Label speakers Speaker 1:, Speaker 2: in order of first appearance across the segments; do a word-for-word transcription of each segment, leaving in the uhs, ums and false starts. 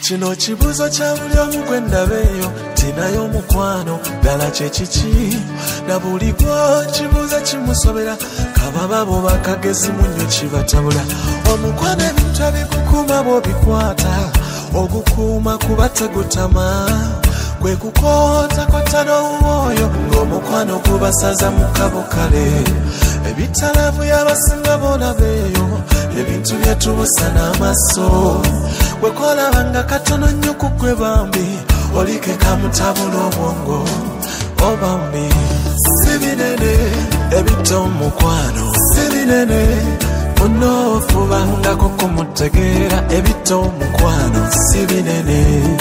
Speaker 1: Kino kibuuzo kya buli omu gwe ndabeeyo tinayo mukwano ddala kye kiki na buli gwo kibuuza kimusobera kababa bo bakagezi munnyo kibatabula omukwano ebintu ebikukuuma bw'obikwata ogukuuma kuba tegutama gwe kukotakota n'owooyo ng'omukwano gubasaza mu kabo kale ebitalavu y'abasinga bonabeeyo ebintu byetubusa n'amaaso gwe kolabanga katono nnyo ku gwe bambi olikeka mutabula obwongo obambi si binene ebito mukwano si binene munoofubangako kumutegeera ebito mukwano si binene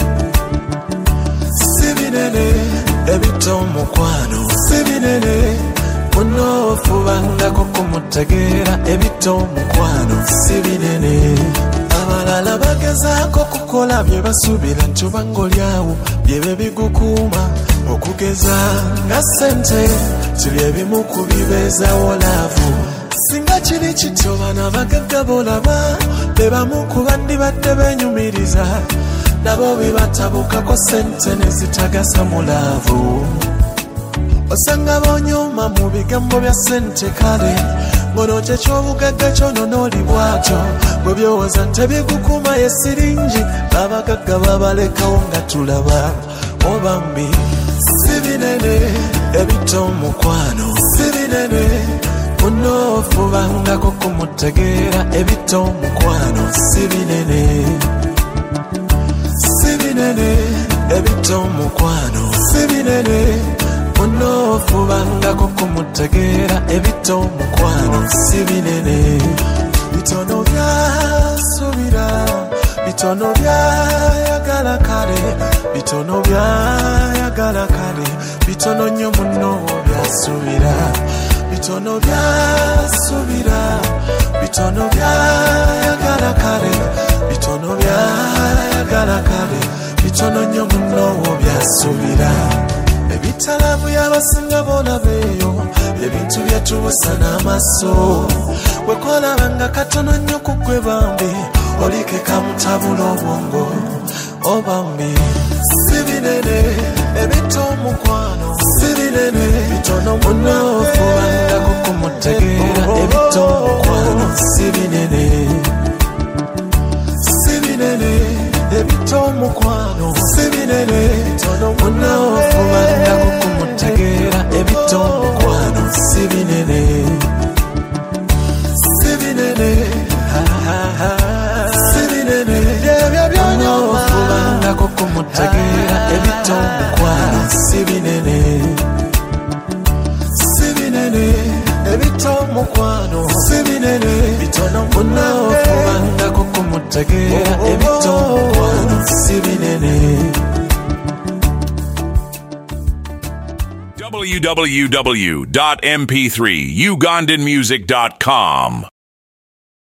Speaker 1: si binene ebito mukwano si binene munoofubangako kumutegeera ebito mukwano si binene abalala bagezaako kukola bye basuubira nti obanga olyawo byebe bigukuuma okugeza nga ssente si bye bimu ku bibeezaawo laavu singa kiri kityo bana bagagga bolaba be bamu ku bandibadde beenyumiriza nabo bibatabukako ssente ne zitagasa mu laavu osanga boonyuma mu bigambo bya ssente kale ngono kyekyobugagga kyono n'oli bwatyo bwe byowoza nti bigukuuma ye siringi babagagga babalekawo nga tulaba obambi si binene ebito mukwano si binene munoofubangako kumutegeera ebito mukwano si binene si binene ebito mukwano si binene munoofubangako kumutegeera ebito mukwano si binene bitono byasuubira bitono byayagala kale bitono byayagala kale bitono nnyo muno byasuubira bitono byasuubira bitono byayagala kale bitono byayagala kale bitono nnyo muno byasuubira ebitalavu y'abasinga bonabeeyo ebintu byetubusa n'amaaso gwe kolabanga katono nnyo ku gwe bambi olikeka mutabula obwongo obambi si binene ebito mukwano si binene bitono munoofubangako kumutegeera ebito mukwano si binene si binene ebito mukwano si binene bitono munoofubangako kumutegeera ebito mukwano si binene si binene si binene byebyo by'onoofubangako kumutegeera ebito mukwano si binene si binene ebito mukwano si binene bitono munoofubangako kumutegeera ebito mukwano si binene.
Speaker 2: w w w dot m p three ugandan music dot com